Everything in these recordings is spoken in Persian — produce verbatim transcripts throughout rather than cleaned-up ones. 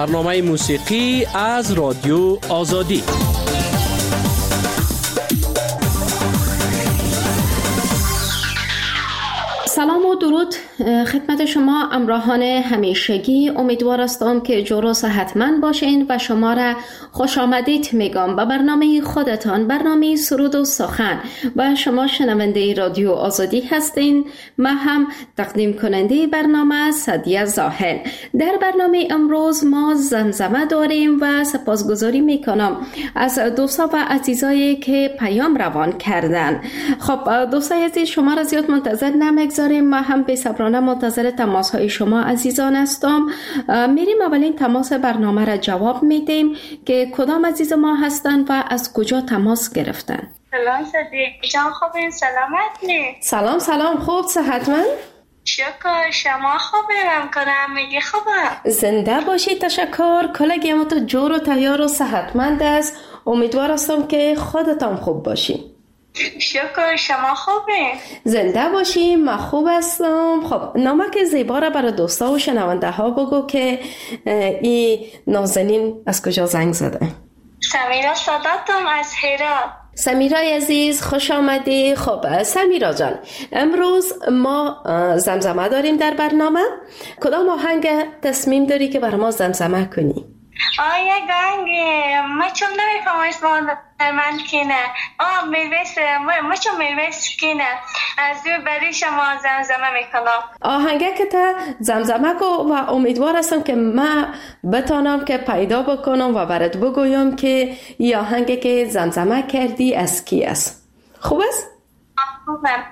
برنامه موسیقی از رادیو آزادی. سلام و درود خدمت شما همراهان همیشگی. امیدوار هستم که جور و صحتمند باشین و شما را خوش آمدید میگم به برنامه خودتان، برنامه سرود و سخن. و شما شنونده رادیو آزادی هستین، من هم تقدیم کننده برنامه سعدیه زاهل. در برنامه امروز ما زمزمه داریم و سپاسگزاری میکنم از دوستا و عزیزایی که پیام روان کردن. خب دوستای عزیز، شما را زیاد منتظر نمیگذاریم، ما هم به صبرانه منتظر تماس های شما عزیزان هستم. میریم اولین تماس برنامه را جواب میدیم که کدام عزیز ما هستن و از کجا تماس گرفتن. سلام صدیق جان، خوبین؟ سلامتی؟ سلام سلام، خوب صحتمند؟ شکر، شما خوبیم کنم میگی خوبم؟ زنده باشی، تشکر. کلگی ما تو جور و تیار و صحتمند است. امیدوار هستم که خودتان خوب باشی. شکر، شما خوبه؟ زنده باشی، من خوب هستم. خب نامک زیبا را برای دوستا و شنونده ها بگو که این نازنین از کجا زنگ زده. سمیرا صداتم از هرات. سمیرا عزیز خوش آمدی. خب سمیرا جان، امروز ما زمزمه داریم در برنامه. کدام آهنگ تصمیم داری که برای ما زمزمه کنی؟ آیا گنگه ما چون نمیفهم اسمان من کنه آه میلویس ما چون میلویس کنه از دو بری شما زمزمه میکنم. آهنگه که تا زمزمه کو و امیدوار هستم که من بتانم که پیدا بکنم و برات بگویم که این آهنگه که زمزمه کردی از کی است. خوب است؟ خوبم.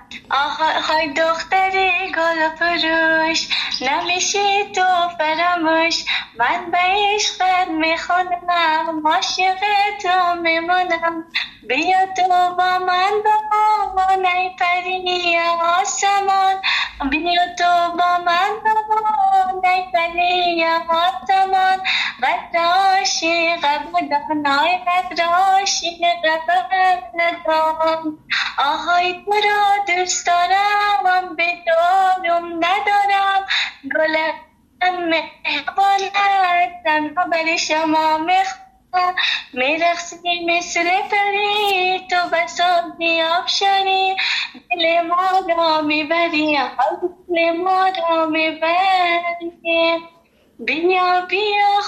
آهای دختری گل فروش نمیشی تو فراموش، من به عشقت میخونم عاشق تو میمونم، بیا تو با من با نیپری آسمان، بیا تو با من با نیپری آسمان، قدر عاشق بودنای قدر عاشق بودنم، آهای تو را دوست دارم به دارم ندارم، گلم مهربانت تنها برای شما میخوام، میرخصی مثل پری تو بسازی آبشاری، دل ما را میبری دل ما را میبری، بیا بیا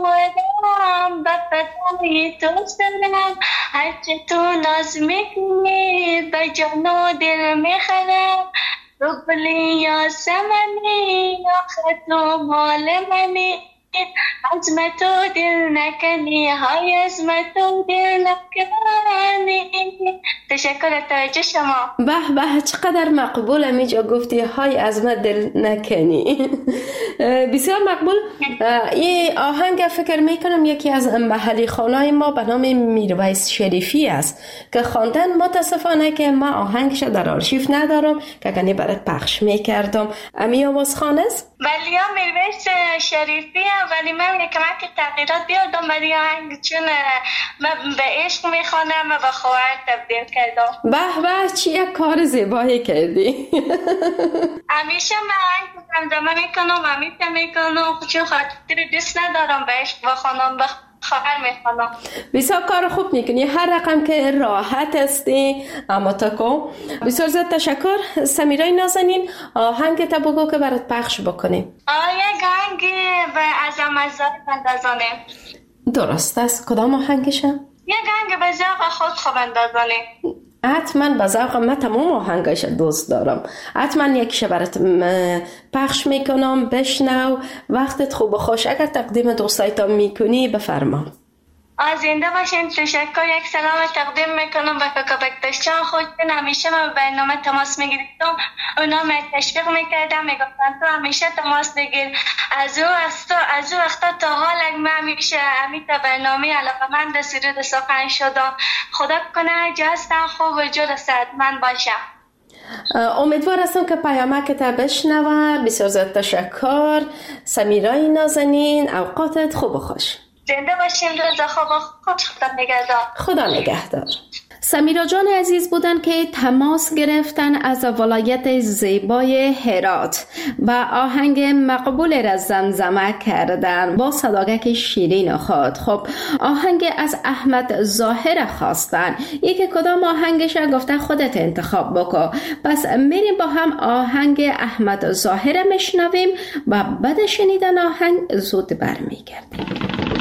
خوبم به فدای تو سرم، هرچه تو ناز میکنی به جان و دل میخرم، تو گلی یا سمنی آخه تو مال منی، عزم تو دل نکنی های عزم تو دل نکنی. تشکر توجه شما. به به چقدر مقبول میجا گفتی های عزم دل نکنی. بسیار مقبول. این آهنگ فکر میکنم یکی از محلی خانای ما به نام میرویس شریفی است که خواندن. متاسفانه که ما آهنگش در آرشیو ندارم که کنی برات پخش میکردم. امی آواز خانه است؟ ولی ها میرویس شریفی هم، ولی من یکم که تغییرات بیادم ولی آهنگ چون من به عشق میخوانم و به خواهر تبدیل کردم. به به چی یک کار زیبایی کردی. همیشه من آهنگ زمزمه میکنم و همیشه میکنم چون خاطر دوست ندارم به عشق بخوانم، به خواهر میخوانم. بسیار کار خوب میکنی، هر رقم که راحت هستی اما تکو. بسیار زیاد تشکر سمیرای نازنین. آهنگ تا بگو که برات پخش بکنیم. آیا گنگ به ازم ازاد بندازانه؟ درست است. کدام آهنگشه؟ یه گنگ به ذوق خود خوب اندازانه. حتما به ذوق من تمام آهنگش دوست دارم. حتما یکیش برات پخش میکنم، بشنو. وقتت خوب و خوش. اگر تقدیم دوستایتان میکنی بفرما. زنده باشین. تشکر. یک سلام تقدیم میکنم به فکابکتشان خودتون. همیشه من به برنامه تماس میگیرم، اونا من تشویق میکردم، میگفتن تو همیشه تماس بگیر. از او وقتا از او وقتا تا حال من همیشه همیشه برنامه علاقمند سرود سخن شدم. خدا کنه جاستن خوب و جور صحتمند باشم. امیدوار هستم که پیامک تا بشنوه. بسیار زیاد تشکر سمیرای نازنین. اوقاتت خوب و خوش. زنده باشین. روز خوب و خوش. خدا نگهدار. خدا نگهدار. سمیرا جان عزیز بودن که تماس گرفتن از ولایت زیبای هرات و آهنگ مقبول را زمزمه کردن با صداقت شیرین خود. خب آهنگ از احمد ظاهر خواستن، یکی کدام آهنگش گفته خودت انتخاب بکن. پس میریم با هم آهنگ احمد ظاهر میشنویم و بعد شنیدن آهنگ زود برمیگردیم.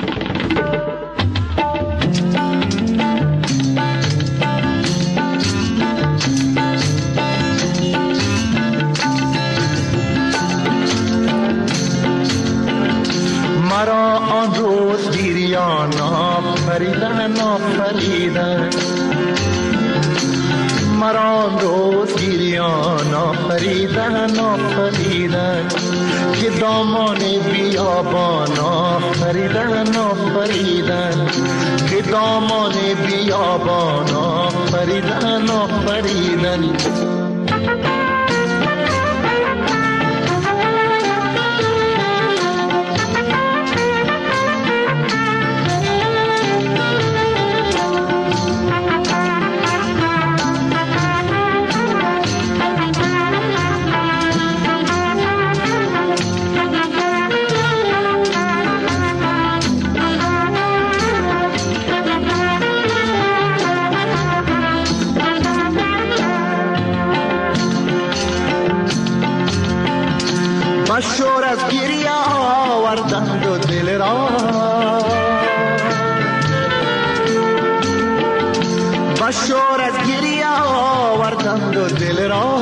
مرا آن روز گریان آفریدن آفریدن مرا آن روز گریان آفریدن آفریدن که دامان بیابان آفریدن آفریدن که دامان بیابان آفریدن آفریدن شور از گریه آوردند و دل را و شور از گریه آوردند و دل را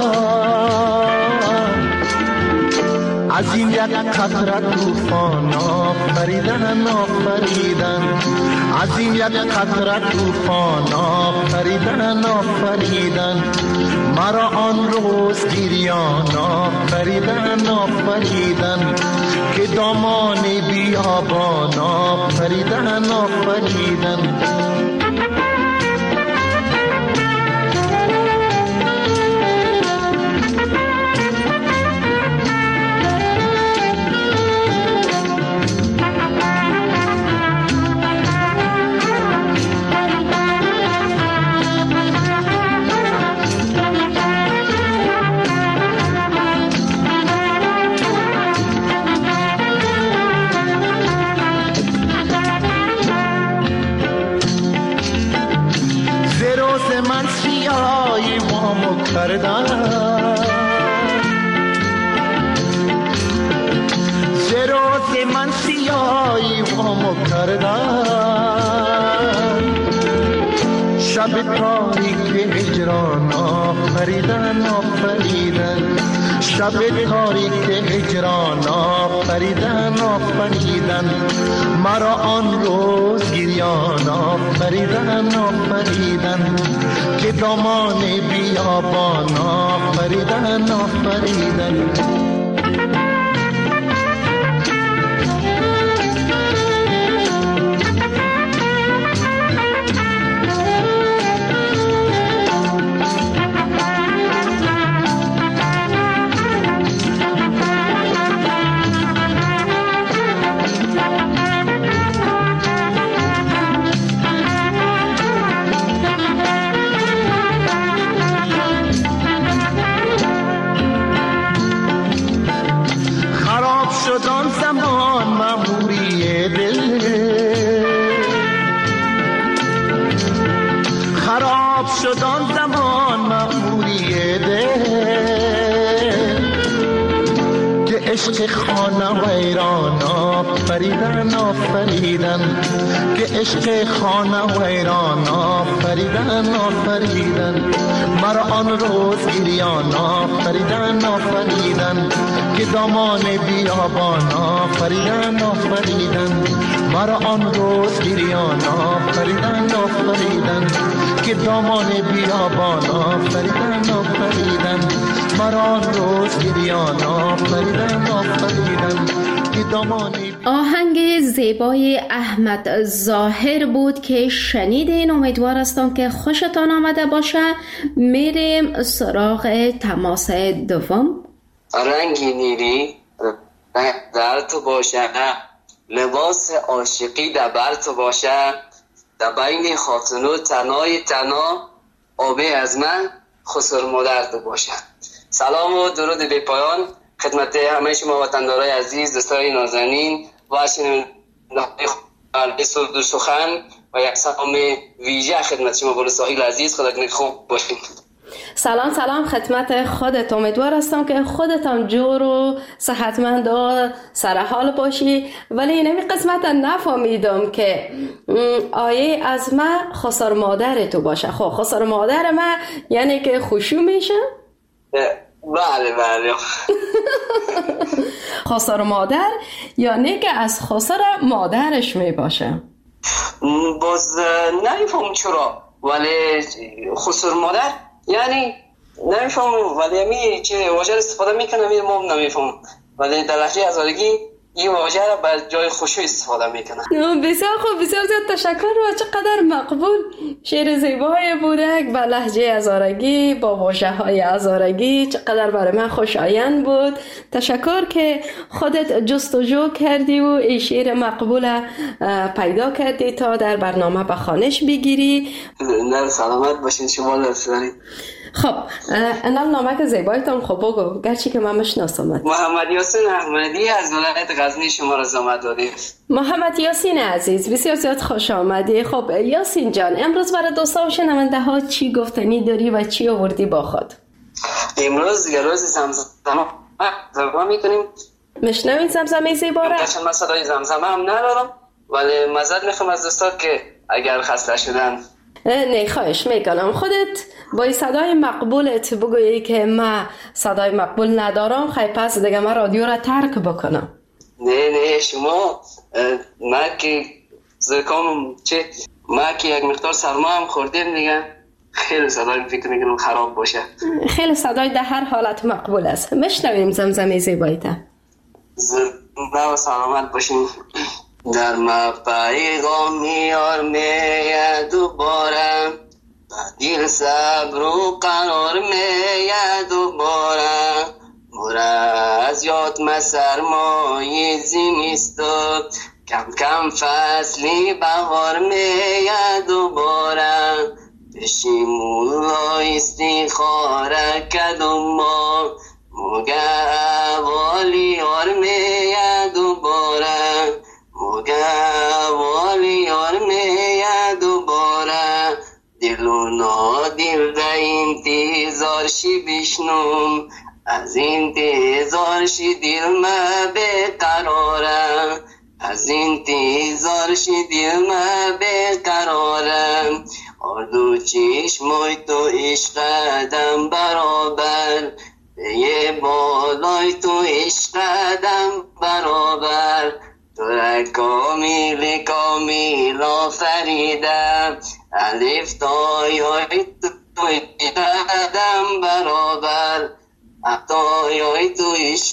از این یک قطره طوفان آفریدن آفریدن از این یک قطره طوفان آفریدن آفریدن مرا آن روز گریان آفریدن آفریدن که دامان بیابان آفریدن آفریدن کردن زروز من سیایی وامو کردن شب تاریک هجران آفریدن آفریدن شب تاریک هجران آفریدن آفریدن مرا آن روز گریان آفریدن آفریدن که دامان بیابان آفریدن آفریدن شدان زمان مأموری دل که عشق خانه ویران آفریدن آفریدن که عشق خانه ویران آفریدن آفریدن مرا آن روز گریان آفریدن آفریدن که دامان بیابان آفریدن آفریدن مرا آن روز گریان آفریدن آفریدن که دامان بیابان آفریدن آفریدن مرا آن روز گریان آفریدن آفریدن که دامان. آهنگ زیبای احمد ظاهر بود که شنیدین. امیدوار هستم که خوشتان آمده باشه. میریم سراغ تماس دوم. رنگی نیلی در تو باشه، لباس عاشقی در بر تو باشه، در بین خاتونو تنهای تنها آبی از من خسر مادر تو باشن. سلام و درود بی پایان خدمت همه شما وطندارای عزیز، دوستای نازنین و شنوندگان سرود سخن و یک سلام ویژه خدمت شما بلو ساحل عزیز. خدا کنه خوب باشین. سلام سلام خدمت خودت. امیدوار هستم که خودت هم جور و صحتمند و سرحال باشی. ولی اینمی قسمت نفهمیدم که آیه از ما خسر مادر تو باشه. خب خسر مادر ما یعنی که خوشو میشه؟ بله بله. خسر مادر یعنی که از خسر مادرش می باشه. باز نمیفهم چرا، ولی خسر مادر یعنی نمیفهم، ولی همی چه واژه استفاده میکنم این ما نمیفهم، ولی در لحظه هزارگی این واژه را بر جای خوشو استفاده میکنم. بسیار خوب، بسیار زیاد تشکر. و چقدر مقبول شعر زیبای بودک با لهجه هزارگی با واژه های هزارگی، چقدر برای من خوشایند بود. تشکر که خودت جستجو کردی و این شعر مقبول پیدا کردی تا در برنامه به خوانش بگیری. نه سلامت باشین شما. لطفاً. خب انم نامک زیبایتان خب بگو، گرچه که من مشناسمت. محمد یاسین احمدی از ولایت غزنی شما را زحمت دادیم. محمد یاسین عزیز بسیار زیاد خوش آمدی. خب یاسین جان، امروز برای دوستا و شنونده ها چی گفتنی داری و چی آوردی با خود؟ امروز یه روز زمزمه زمزمه میکنیم. مشنوین زمزمه زیبا را؟ گرچه من صدای زمزمه هم ندارم، ولی معذرت میخوام از دوستا که اگر خسته شدن. نه خواهش میکنم. خودت با صدای مقبولت بگویی که من صدای مقبول ندارم، خیلی پس دیگه من رادیو را ترک بکنم. نه نه شما، من که زکام چه من که یک مقدار سرما هم خوردیم دیگه، خیلی صدای فکر میکنم خراب باشه. خیلی صدای در هر حالت مقبول است. مشنویم زمزمه زیبایت. زنده و سلامت باشین. در ما پیغام میار میه دوباره، دل صبر و قرار میه دوباره، مورا از یاد ما سرمای زمستان، کم کم فصلی بهار میه دوباره، پیشی مولا استخاره کدوم ما، موگه والی یار میه دوباره، موگه والی یار میه دوباره، دل و نادل در انتظار شی بشنوم، از انتظار شی دل ما بقراره، از انتظار شی دل ما بقراره، آردو چشمای تو عشقدم برابر، یه بالای تو عشقدم برابر، تو را کامل کامل آفریدم، الف تای های تو عشقدم برابر، تای های تو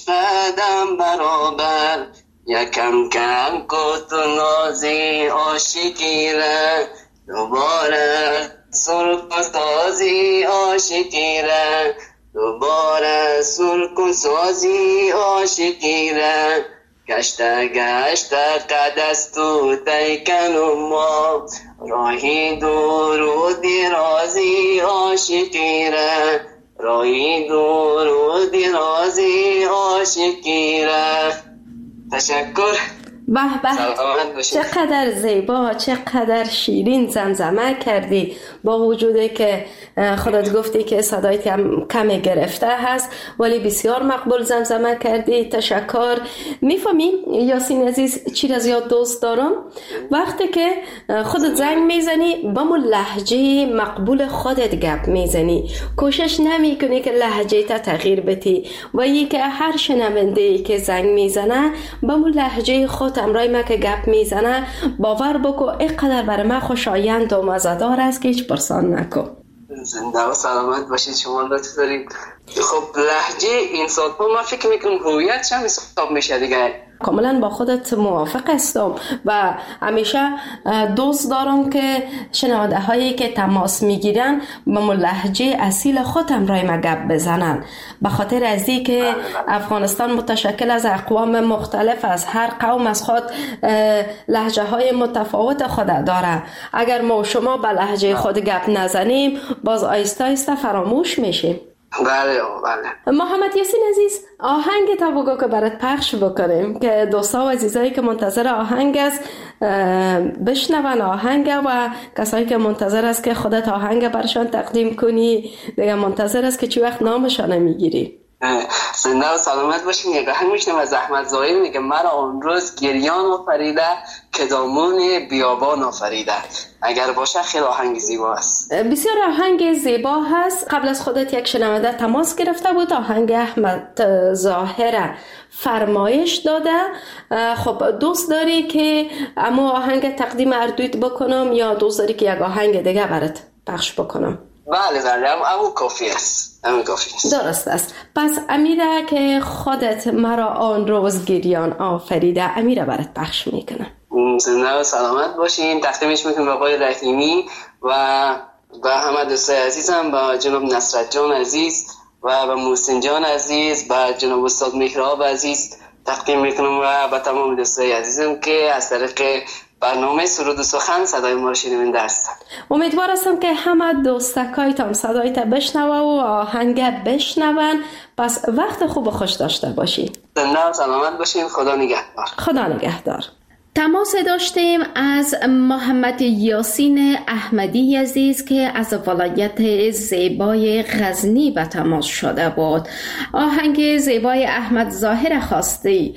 عشقدم برابر، یکم کم کت و نازی عاشقی را، دوباره سرک و سازی عاشقی را، دوباره سرک و سازی عاشقی را، گشته گشته قدست تو تیکن ما، راهی دور و درازی عاشقی را، راهی دور و درازی عاشقی را. تشکر. به به، چقدر زیبا، چقدر شیرین زمزمه کردی، با وجودی که خودت گفتی که صدایت کم کمی گرفته هست ولی بسیار مقبول زمزمه کردی. تشکر. میفهمی یاسین عزیز چی را زیاد دوست دارم؟ وقتی که خودت زنگ میزنی با مو لهجه مقبول خودت گپ میزنی، کوشش نمی کنی که لهجه تا تغییر بدی و یکی که هر شنونده که زنگ میزنه با مو لهجه خود امرای ما که گپ میزنه باور بکو اینقدر برای من خوشایند و مزدار است که هیچ پرسان نکن. زنده و سلامت باشید شما. لطف دارید. خب لهجه این سال‌ها من فکر میکنم هویت هم حساب میشه دیگه. کاملا با خودت موافق هستم و همیشه دوست دارم که شنونده هایی که تماس میگیرن با لهجه اصیل خودم رای مگب بزنن، به خاطر از این که افغانستان متشکل از اقوام مختلف، از هر قوم از خود لهجه های متفاوت خود داره. اگر ما و شما به لهجه خود گپ نزنیم باز آیسته آیسته فراموش میشیم. بله بله. محمد یاسین عزیز، آهنگ تا بگو که برات پخش بکنیم که دوستا و عزیزایی که منتظر آهنگ است بشنون آهنگ و کسایی که منتظر است که خودت آهنگ برشان تقدیم کنی دیگه منتظر است که چی وقت نامشان میگیری. زنده و سلامت باشین. یک آهنگ میشنم از احمد ظاهر میگه مرا آن روز گریان آفریده که دامون بیابان آفریده. اگر باشه خیلی آهنگ زیبا است. بسیار آهنگ زیبا هست. قبل از خودت یک شنونده تماس گرفته بود، آهنگ احمد ظاهر فرمایش داده. خب دوست داری که اما آهنگ تقدیم اردویت بکنم یا دوست داری که یک آهنگ دیگه برات پخش بکنم؟ بله بله اما کافی است. اما کافی است. درست است. پس امیره که خودت مرا آن روز گریان آفریده امیره برات پخش میکنم. زنده و سلامت باشین. تقدیمش میکنم به آقای رحیمی و به همه دوستای عزیزم، به جناب نصرت جان عزیز و به محسن جان عزیز، به جناب استاد مهراب عزیز تقدیم میکنم و به تمام دوستای عزیزم که از طریق برنامه سرود و سخن صدای ما رو شنونده هستن. امیدوار هستم که همه دوستکایتان صدایت بشنوه و آهنگ بشنون. پس وقت خوب و خوش داشته باشی. زنده و سلامت باشین. خدا نگهدار. خدا نگهدار. تماس داشتیم از محمد یاسین احمدی عزیز که از ولایت زیبای غزنی به تماس شده بود. آهنگ زیبای احمد ظاهر خواستی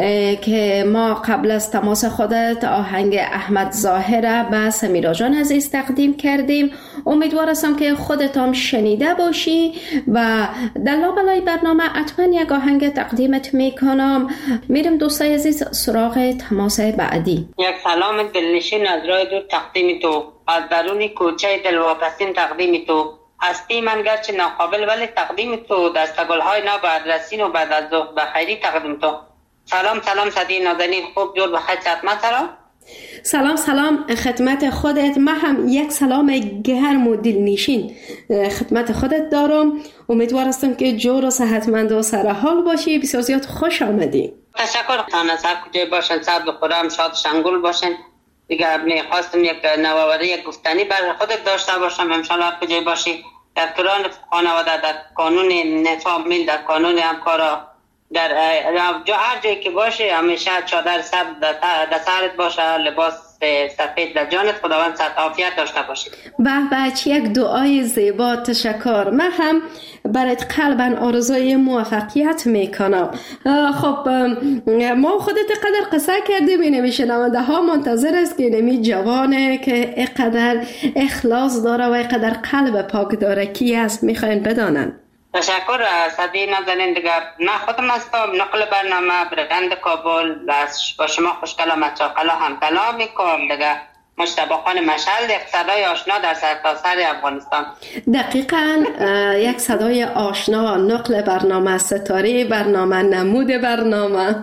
که ما قبل از تماس خودت آهنگ احمد ظاهر به سمیرا جان عزیز تقدیم کردیم. امیدوار هستم که خودت هم شنیده باشی و در لابلای برنامه حتما یک آهنگ تقدیمت میکنم. میرم دوستای عزیز سراغ تماس بعدی. یک سلام دلنشین از راه دور تقدیم تو، از درون کوچه دلواپسین تقدیم تو. هستی من گرچه ناقابل ولی تقدیم تو، دستگل‌های نو بعد رسین و بعد از ظهر بخیری تقدیم تو. سلام سلام صدی نازنین خوب جور بخیر خدمت سلام. سلام سلام خدمت خودت. من هم یک سلام گرم و دلنشین خدمت خودت دارم. امیدوار هستم که جور و صحتمند و سرحال باشی. بسیار زیاد خوش آمدی. تشکر خانه سر کجای باشن، سر بخورم، شاد شنگول باشن. دیگه میخواستم یک نوآوری یک گفتنی برای خودت داشته باشم. انشالله کجای باشی در کران خانواده، در قانون فامیل، در قانون همکارا، در جا هر جایی که باشه همیشه چادر سر در سرت باشه، لباس سفید در جانت. خداوند صحت عافیت داشته باشه. به به یک دعای زیبا. تشکر. من هم برات قلباً آرزوی موفقیت میکنم. خب ما خودت قدر قصه کردیم، اینمی شنونده ها منتظر است که اینمی جوانه که اینقدر اخلاص داره و اینقدر قلب پاک داره کی است میخواین بدانن. تشکر صدی نازنین. دیگه من خودم هستم نقل برنامه برند کابل با شما خوشکلام مچاقلا هم کلام میکنم. دیگه مجتبی خان مشعل، یک صدای آشنا در سرتاسر افغانستان. دقیقاً یک صدای آشنا، نقل برنامه ستاره برنامه، نمود برنامه.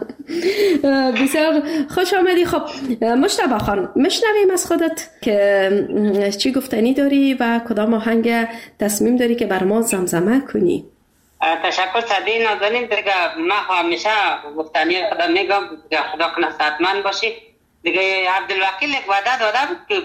بسیار خوش آمدی. خب مجتبی خان مشنویم از خودت که چی گفتنی داری و کدام آهنگ تصمیم داری که بر ما زمزمه کنی. تشکر صدی نازنین. دیگه من همیشه گفتنی خدا میگم خدا کنه صحتمند باشی. دیگه عبدالوکیل یک وعده داده بود که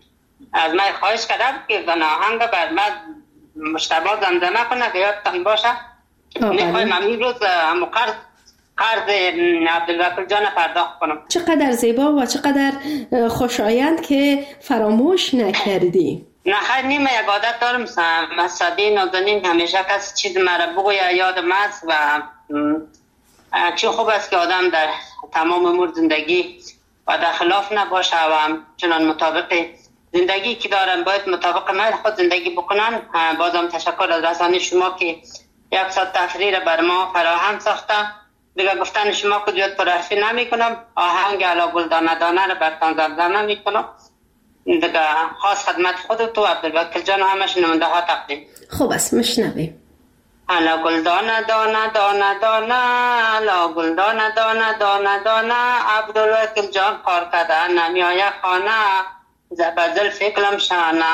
از من خواهش کرده بود که آهنگ بر من مشتبه زمزمه کنه که یادتان باشه. میخوایم همین روز همون قرض قرض عبدالوکیل جان پرداخت کنم. چقدر زیبا و چقدر خوشایند که فراموش نکردی. نه خیلی نیمه یک عادت دارم مسادی نازنین، همیشه کسی چیز مرا بگوید یادم است و چی خوب است که آدم در تمام امور زندگی و در خلاف نباشه و چنان مطابق زندگی که دارن باید مطابق من خود زندگی بکنن. بازم تشکر از رسانه شما که یک ساعت تفریح بر ما فراهم ساخته. دیگه گفتن شما که زیاد پرحرفی نمی کنم. آهنگ علا گلدانه دانه رو برتان زمزمه می کنم. دیگه خاص خدمت خودت و عبدالوکیل جان و همه شنونده ها تقدیم. خوب است مشنویم. الا گل دانه دانه دانه دانه الا گل دانه دانه دانه دانه عبدالوکیل جان کار کرده نمیای خانه زبزل فکرم شانه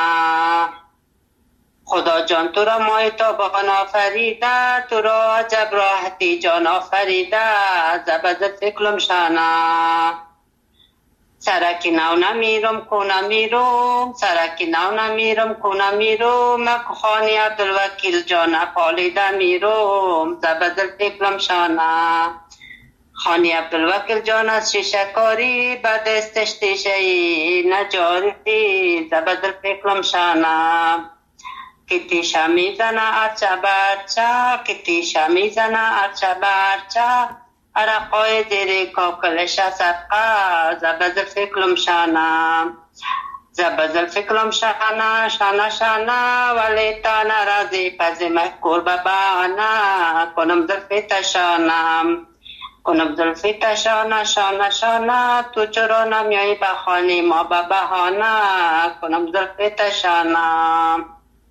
خدا جان تو را مای تابان آفریده تو را عجب راحتی جان آفریده زبزل فکرم شانه سرکی نو نمیرم کنه میروم سرکی نو نمیرم کنه میروم مکو خانی عبدالوکیل جان پالیده میروم زبزل فکرم شانه خانی عبدالوکیل جان از شیشه کاری به دستش تیشه نجاری زبزل فکرم شانه کتی شمی زنه ارچه برچه کتی شمی زنه ارچه برچه عرقای زیر کاکلش صدقه زبزل فکرم شانه زبزل فکرم شانه شانه شانه ولی تا نرازی پزی محکور ببانه کنم زلفی تشانم کنم زلفی تشانه شانه شانه تو چرا نمیایی بخوانی ما ببهانه کنم زلفی تشانه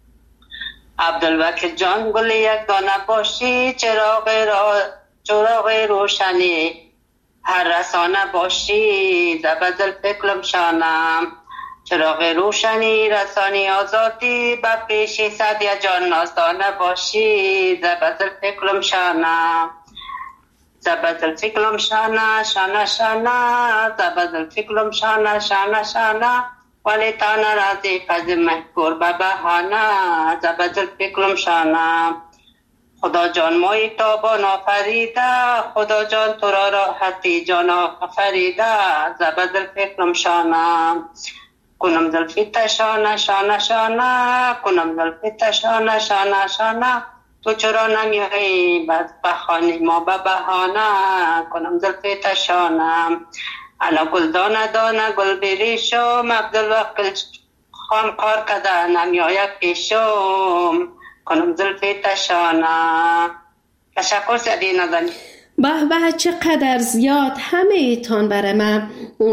عبدالوکیل جان گل یک دانه باشی چراغ را چراغ روشنی هر رسانه باشی زبزل فکرم شانم چراغ روشنی رسانی آزادی به پیشی صدیه جان نازدانه باشی زبزل فکرم شانم زبزل فکرم شانه شانه شانه زبزل فکرم شانه شانه شانه ولی تا نرازی پز محکور به بهانه زبزل فکرم شانه خدا جان مای تابان آفریده خدا جان تو را راحتی جان آفریده زبزل فکرم شانه کنم زلفی تشانه شانه شانه کنم زلفی تشانه شانه شانه تو چرا نمیایی بس بخوانی ما به بهانه کنم زلفی تشانه الا گل دانه دانه گل بریشم عبدالوکیل خان کار کده نمیاید پیشم کنم زلفی تشانه. تشکر سعدی نازنین. به به چقدر زیاد همه ایتان برای من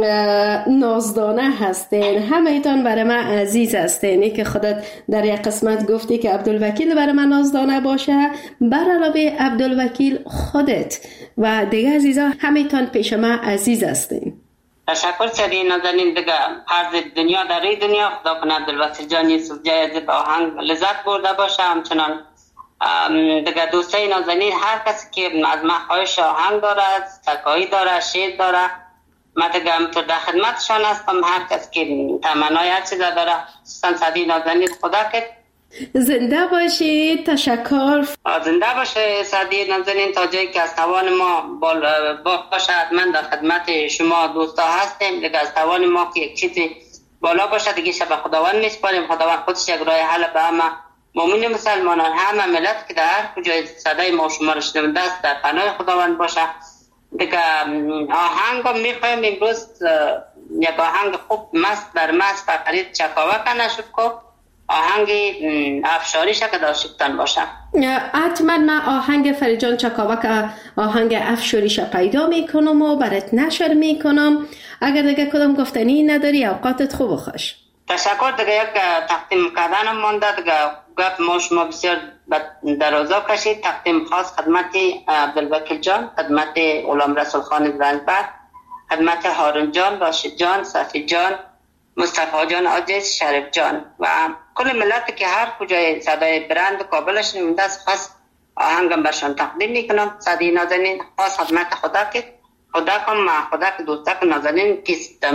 نازدانه هستین، همه ایتان برای من عزیز هستین. ای که خودت در یک قسمت گفتی که عبدالوکیل برای من نازدانه باشه، بر علاوه عبدالوکیل خودت و دیگه عزیزا همه ایتان پیش من عزیز هستین. تشکر سعدی نازنین. دیگه هر دنیا در این دنیا خدا کنه عبدالوکیل جان یوسف جای با آهنگ لذت برده باشه. همچنان دیگه دوستای نازنین هر کسی که از من خواهش آهنگ داره، سکایی داره، شعر داره، من دیگه همطور در خدمتشان هستم. هر کسی که تمنای هر چیز داره سعدی نازنین خدا که زنده باشید. تشکر. زنده باشه سعدی نازنین تا جایی که از توان ما باشه. من در خدمت شما دوستا هستیم. دیگه از توان ما که یک چیزی بالا باشه دیگه شب خداوند میسپاریم. خداوند خودش یک راه حل به همه مومن مسلمانان، همه ملت که در هر کجای صدای ما شما را شنونده است در پناه خداوند باشه. دیگه آهنگ هم میخوایم امروز یک آهنگ خوب مست بر مست فقرید چکاوک نشد که آهنگ افشاری شکل داشتن باشه. حتما من آهنگ فریجان چکاوک آهنگ افشاریش پیدا میکنم و برات نشر میکنم. اگر دیگه کدام گفتنی نداری اوقاتت خوب و خوش. تشکر. دیگه یک تقدیم کردنم مانده. دیگه گفت ما شما بسیار درازا کشید. تقدیم خاص خدمت عبدالوکیل جان، خدمت غلام رسول خان زنبر، خدمت هارون جان، راشد جان، صفی جان، مصطفی جان عزیز، شریف جان و کل ملت که هر کجای صدای برند کابلش نمیده است. خاص آهنگم برشان تقدیم میکنم. سعدی نازنین خاص خدمت خدا که خدا کم خدا که دوستا که نازنین کس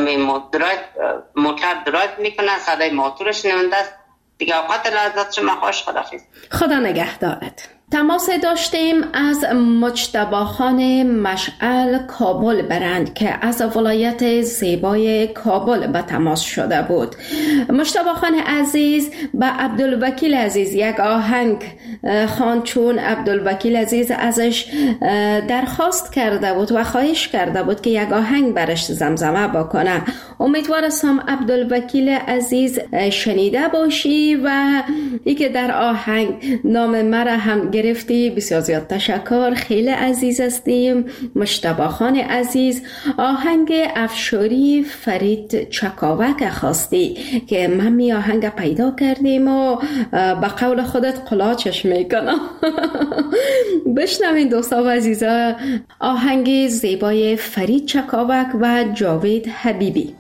موتر درایت میکنه صدای موتورش نمیده است. دیگه اوقات لحظات شما خوش. خداحافظ. خدا نگهدارت. تماس داشتیم از مجتبی خان مشعل کابل برند که از ولایت زیبای کابل به تماس شده بود. مجتبی خان عزیز به عبدالوکیل عزیز یک آهنگ خواند چون عبدالوکیل عزیز ازش درخواست کرده بود و خواهش کرده بود که یک آهنگ برش زمزمه بکنه. امیدوارم عبدالوکیل عزیز شنیده باشی و ای که در آهنگ نام مرا هم گرفتی. بسیار زیاد تشکر، خیلی عزیز هستیم. مجتبی خان عزیز آهنگ افشاری فرید چکاوک خواستی که من می آهنگ پیدا کردیم و به قول خودت قلاچش میکنم. بشنوین دوستا و عزیزا آهنگ زیبای فرید چکاوک و جاوید حبیبی.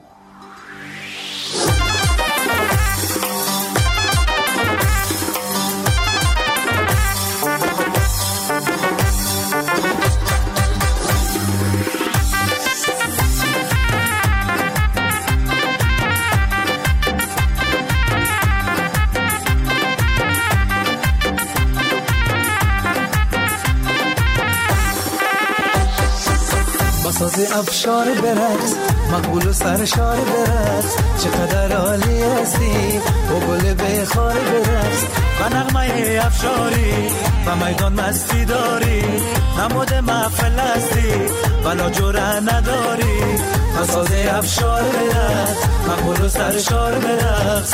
ساز افشار برقص مقبول و سرشار برقص چقدر عالی هستی و گل بخار برقص و نغمه افشاری و میدان مستی داری نمود محفل هستی ولا جوره نداری و ساز افشار برقص مقبول و سرشار برقص.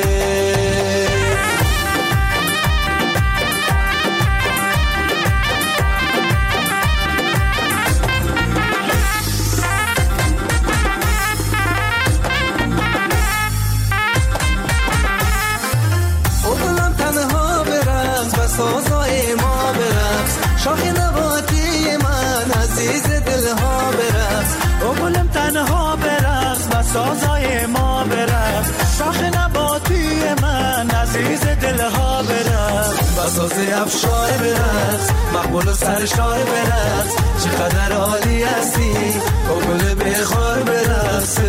سازای ما برقص شاخ نباتی من عزیز دلها برقص او گلم تنها برقص و سازای ما برقص شاخ نباتی من عزیز دلها برقص و ساز افشار برقص مقبول و سرشار برقص چقدر عالی هستی او گل بخار برقص.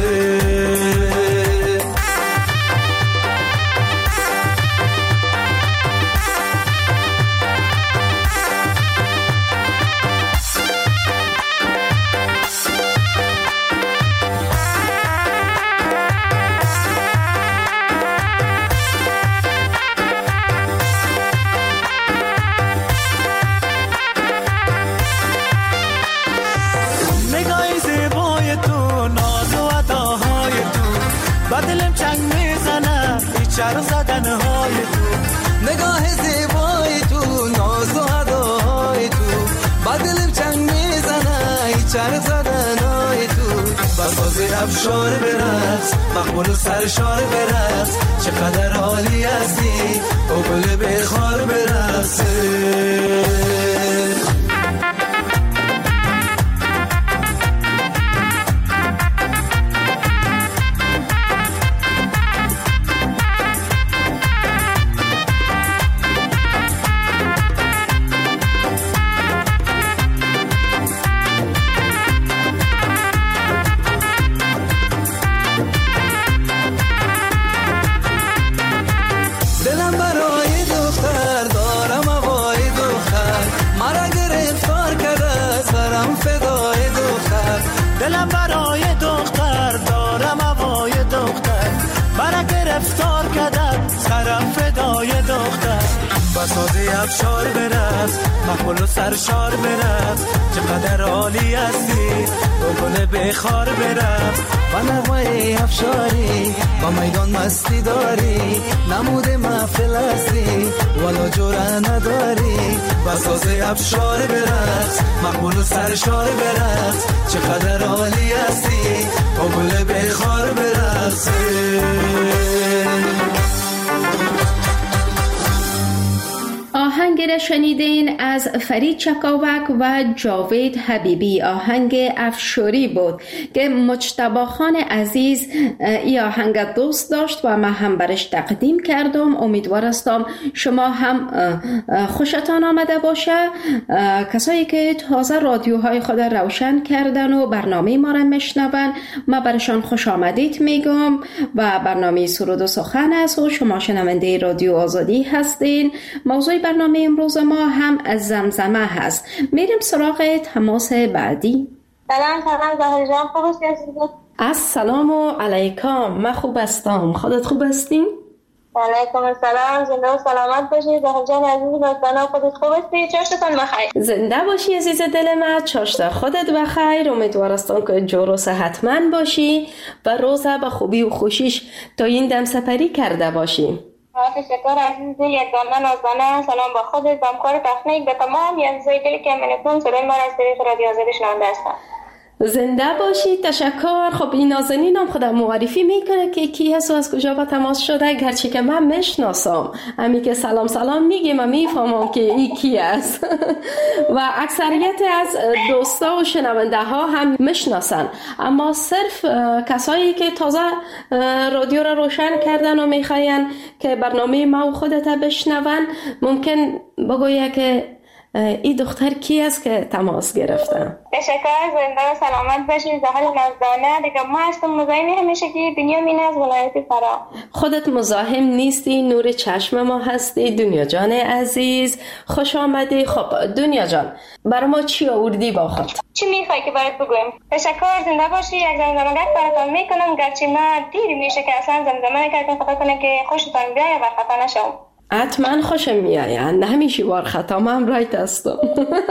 چرا زدنهای تو نگاه زیبای تو ناز و اداهای تو با دلم چنگ میزنه چرا زدنهای تو با ساز افشار برقص مقبول و سرشار برقص چقدر عالی هستی او گل بخار برقص. سازی افشار برقص مقبول و سرشار برقص چقدر عالی هستی و گل بخار برقص و نغمه افشاری با میدان مستی داری نمود محفل هستی ولا جوره نداری و سازی افشار برقص مقبول و سرشار برقص چقدر عالی هستی و گل بخار برقص. آهنگ را شنیدین از فرید چکاوک و جاوید حبیبی، آهنگ افشاری بود که مجتبی خان عزیز ای آهنگ دوست داشت و من هم برش تقدیم کردم. امیدوارم شما هم خوشتان آمده باشه. کسایی که تازه رادیوهای خود روشن کردن و برنامه ما را میشنون ما برشان خوش آمدید میگم و برنامه سرود و سخن است و شما شنونده رادیو آزادی هستین. موضوع برنامه امروز ما هم از زمزمه هست. میریم سراغ تماس بعدی. سلام سلام زهر جان، خوب هستی؟ السلام علیکم، من خوب هستم، خودت خوب هستی؟ علیکم السلام. زنده و سلامت باشید. زهر جان عزیز دوستان خودت خوب هستی؟ چاشتتان بخیر. زنده باشی عزیز دل من، چاشت خودت بخیر. امیدوارستم که جور و صحتمند باشی و روزه به خوبی و خوشیش تا این دم سپری کرده باشی. تشکر عزیز دل. یک دانه نازدانه سلام با خودت، با همکار تکنیک، به تمام عزیزای دلی که منتون صدای ما از طریق رادیو آزادی شنونده هستن. زنده باشی. تشکر. خب این نازنین هم خودم معرفی میکنه که کی هست و از کجا با تماس شده، گرچه که من میشناسم، همین که سلام سلام میگه من میفهمم که این کی است و اکثریت از دوستا و شنونده ها هم میشناسن، اما صرف کسایی که تازه رادیو را روشن کردن و میخواین که برنامه ما و خودت بشنون ممکن بگویه که این دختر کی است که تماس گرفته. تشکر. زنده و سلامت باشید. زهر نازدانه دیگه. ما هستم مزاحم همیشه که دنیا مین از ولایت فرا. خودت مزاحم نیستی، نور چشم ما هستی. دنیا جان عزیز خوش آمدی. خب دنیا جان برای ما چی آوردی با خود؟ چی میخوای که برات بگویم؟ تشکر. زنده باشی. یک زمزمه براتون میکنم، گرچه ما دیری میشه که اصلا زمزمه نکردم، خدا کنه که خوشتان بیایه و خطا نشم. حتما خوشم میآیند، همیشه وار خطا من رایت هستم.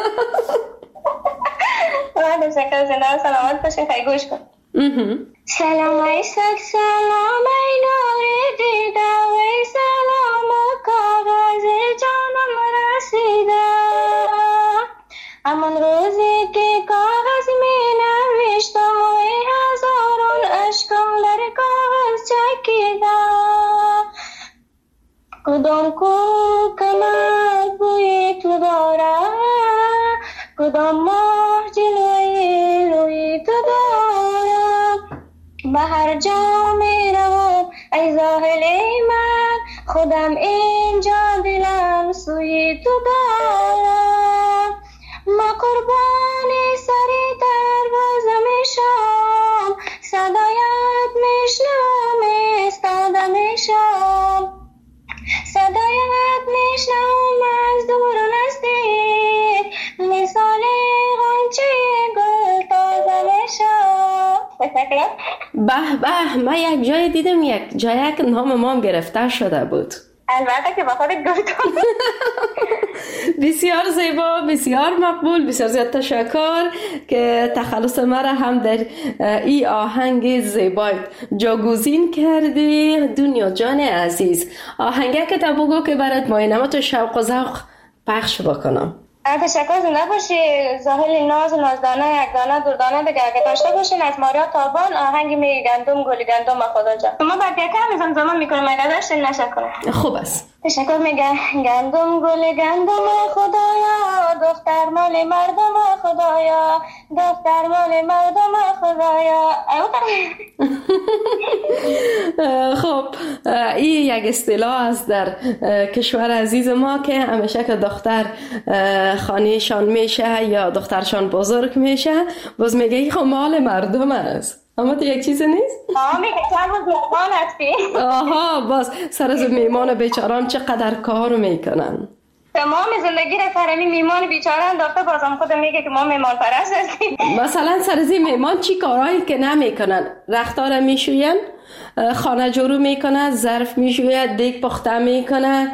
تشکر. زنده و سلامت باشید. خیلی گوش کن. سلام ای سک، سلام ای نور دیده، ای سلام و کاغذ جانم رسیده. همان روزی که کاغذ می نوشتم و ای هزاران اشکم در کاغذ چکیده. کدام کو کمر بوی تو داره، کدام ماه جلوی روی تو داره. به هر جا می روم ای زاهل من، خودم اینجا دلم سوی تو داره. ما قربانی سری دروازه میشم، صدایت میشنم ایستاده میشم. صدایت میشنم از دور و نزدیک، مثال غنچه گل تازه میشم. به به، من یک جای دیدم، یک جایی که نام ما گرفته شده بود. البته که با خودت گفتم. بسیار زیبا، بسیار مقبول، بسیار زیاد تشکر که تخلص مرا هم در این آهنگ زیبا جاگزین کردی. دنیا جان عزیز، آهنگه که تا بگو که برات ماینم تو شوق و ذوق پخش بکنم. تشکر. زنده باشی. زاهل ناز و نازدانه، یک دانه دردانه دیگه اگه داشته باشین از ماریا تابان، آهنگ می گندم گلی گندم خدا جان. ما بعد یکم زمزمه میکنم اگه داشتین نشکنه. خوب است. تشکر. میگه گندم گل گندم خدایا، دختر مال مردم خدایا، دختر مال مردم خدایا. خب این یک اصطلاح است در کشور عزیز ما که همیشه که دختر خانهشان میشه یا دخترشان بزرگ میشه باز میگه این خب مال مردم است. اما تو یک چیز نیست؟ آه میگه چند روز میمان هستی. آها باز سر از میمان بیچاران چقدر کار میکنن. تمام زندگی را سر این میمان بیچاره انداخته، بازم خود میگه که ما میمان پرست هستیم. مثلا سر از میمان چی کارهایی که نمیکنن؟ رختار میشوین، خانه جورو میکنه، ظرف میشوید، دیگ پخته میکنه.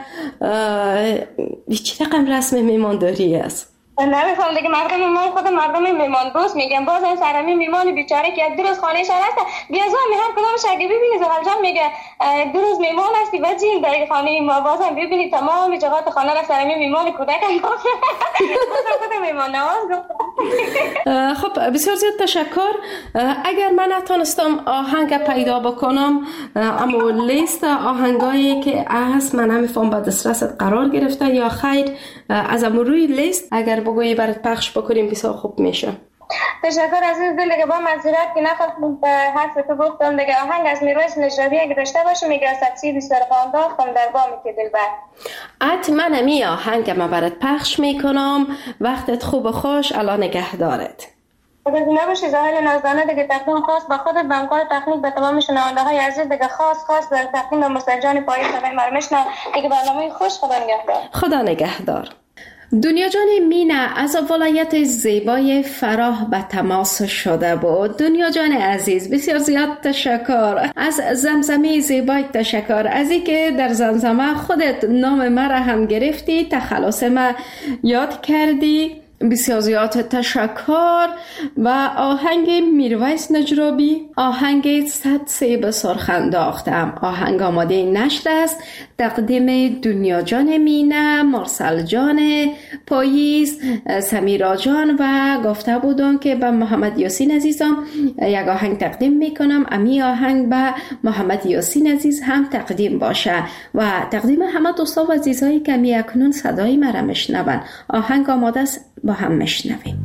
چی رقم رسم میمانداری است؟ نمیفهم دیگه. مردم میمان خود مردم میمان دوست میگن، باز این سرمی میمان بیچاره که یک دو روز خانه شهر هست بیازا می هر کدامش اگه ببینی زغال جان میگه دو روز میمان هستی بچین در خانه ما، بازم ببینی تمام جهات خانه را سرمی میمان کودک انداخته. خود میمان نواز گفت. خب بسیار زیاد تشکر. اگر من نتونستم آهنگ پیدا بکنم، اما لیست آهنگایی که از من نمیفهم با دسترست قرار گرفته یا خیر از روی لیست اگر بگویی برات پخش بکنیم بسیار خوب میشه. تشکر عزیز دل. دیگه با معذرت که نخواستم به حرف تو گفتم دیگه. آهنگ از میرویس نجابی اگه داشته باشم میگه سبسی بسیار خوانداختم در بامی که دلبر. حتما امی آهنگ من برات پخش میکنم. وقتت خوب و خوش. الان نگهدارت. خدا زنده باشی. زاهل نازدانه دیگه تقدیم خاص با خودت، به همکار تکنیک، به تمام شنونده های عزیز دیگه خاص خاص در تقدیم به مستر جان پایی صدای مرمشنا دیگه. برنامه خوش. خدا نگهدار. خدا نگهدار. دنیا جان مینا از ولایت زیبای فراه به تماس شده بود. دنیا جان عزیز بسیار زیاد تشکر. از زمزمه زیبای تشکر، از اینکه در زمزمه خودت نام مرا هم گرفتی، تخلص ما یاد کردی. بسیار زیاد تشکر. و آهنگ میرویس نجرابی، آهنگ صد سیب سرخ انداختم، آهنگ آماده نشر است. تقدیم دنیا جان مینا، مرسل جان پاییز، سمیرا جان و گفته بودم که به محمد یاسین عزیزم یک آهنگ تقدیم میکنم. امی آهنگ به محمد یاسین عزیز هم تقدیم باشه و تقدیم همه دوستا و عزیزایی که می اکنون صدای مرا میشنون. آهنگ آماده است، با هم میشنویم.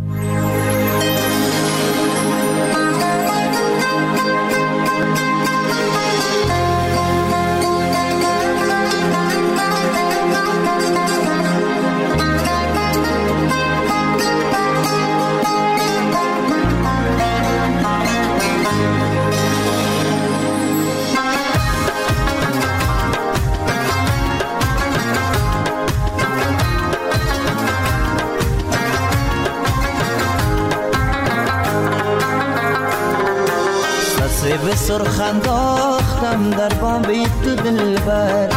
به سرخ انداختم در بام تو دلبر،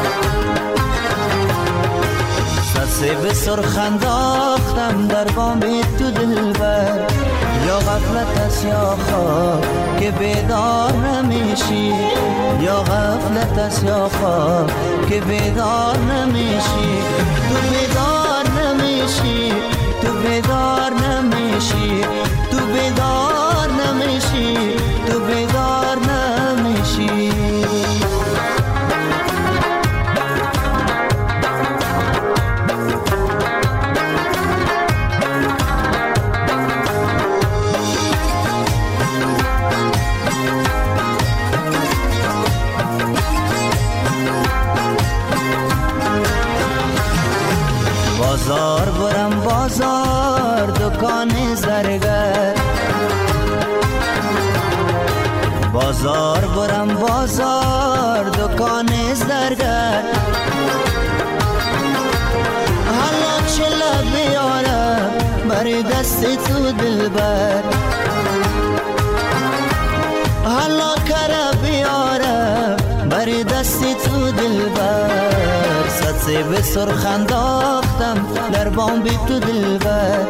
سسه به سرخ انداختم در بام تو دلبر. یا غفلت است یا خواب که بیدار نمیشی، یا غفلت است یا خواب که بیدار نمیشی. تو بیدار نمیشی، تو بیدار نمیشی، تو بیدار نمیشی، تو بیدار نمیشی. بازار برم بازار دکان زرگر، بازار برم بازار دکان زرگر. حالا چلا بیارم بری دست تو دلبر، حالا کرا بیارم بری دست تو دلبر. سطسه به سرخ انداختم در بام بی تو دلبر،